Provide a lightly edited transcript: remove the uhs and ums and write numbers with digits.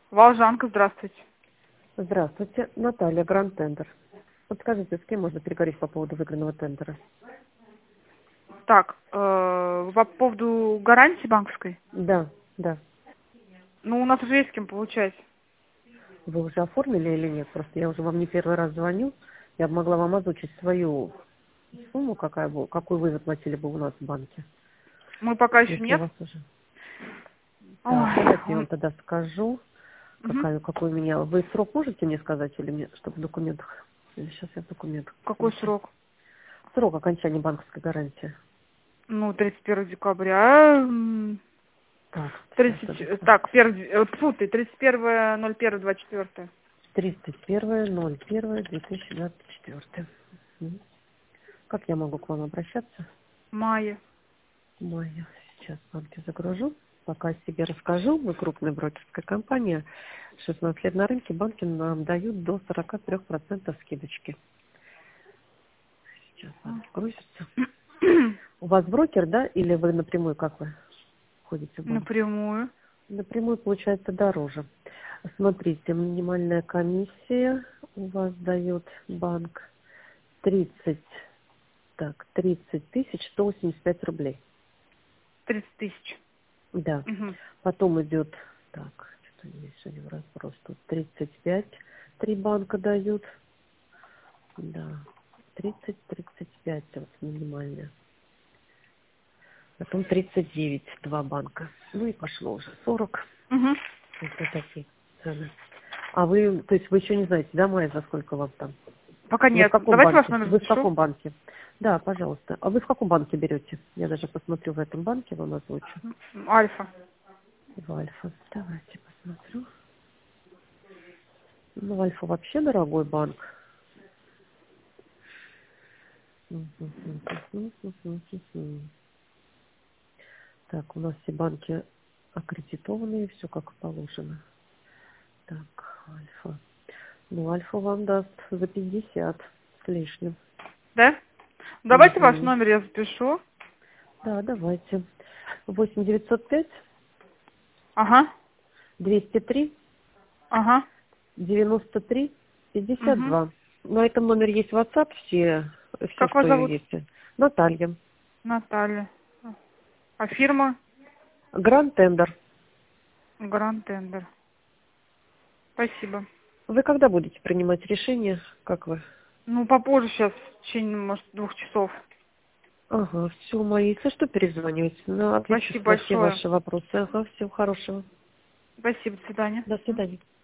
Волжанка, здравствуйте. Здравствуйте, Наталья, Гранд Тендер. Подскажите, с кем можно переговорить по поводу выигранного тендера? Так, по поводу гарантии банковской. Да, да. Ну, у нас уже есть с кем получать. Вы уже оформили или нет? Просто я уже вам не первый раз звоню. Я бы могла вам озвучить свою сумму, какую вы заплатили бы у нас в банке. Мы пока еще Если у нет. вас уже... Так, Ой, давайте я вам тогда скажу, мгм. какой у меня... Вы срок можете мне сказать или мне, чтобы в документах? Или сейчас я в документах Какой посмотрю. срок? Срок окончания банковской гарантии. Ну, 31 декабря. Так, сейчас, 30, так, 31.01.24. 31.01.2024. Мгм. Как я могу к вам обращаться? Мая. Майя. Сейчас банки загружу. Пока о себе расскажу. Мы крупная брокерская компания. 16 лет на рынке. Банки нам дают до 43% скидочки. Сейчас банки грузятся. У вас брокер, да? Или вы напрямую, как вы ходите в банк? Напрямую. Напрямую получается дороже. Смотрите, минимальная комиссия у вас дает банк 30 185 рублей. 30 тысяч. Да. Мгм. Потом идет, так, что здесь сегодня разброс, тут 35, 3 банка дают. Да, 30-35 вот минимальная. Потом 39, 2 банка. Ну и пошло уже 40. Мгм. Вот такие цены. А вы, то есть вы еще не знаете, да, Майя, за сколько вам там? Пока Вы в нет. каком Давайте ваш банке? номер Вы в запишу. каком банке? Да, пожалуйста. А вы в каком банке берете? Я даже посмотрю в этом банке, вам озвучу. Альфа. В Альфа. Давайте посмотрю. Ну, Альфа вообще дорогой банк. Так, у нас все банки аккредитованные, все как положено. Так, Альфа. Ну, Альфа вам даст за 50 с лишним. Да? Давайте ваш Угу. номер я запишу. Да, давайте. 8 905 Ага. 203 Ага. 93 Угу. 52. На этом номере есть WhatsApp, все, Как вас что зовут? есть. Наталья. Наталья. А фирма? Гранд Тендер. Гранд Тендер. Спасибо. Вы когда будете принимать решение? Как вы? Ну, попозже сейчас, в течение, может, 2 часов. Ага, все, мои. Если что, перезванивайте. Ну, отвечу Спасибо на все большое. ваши вопросы. Ага, всего хорошего. Спасибо, до свидания. До свидания.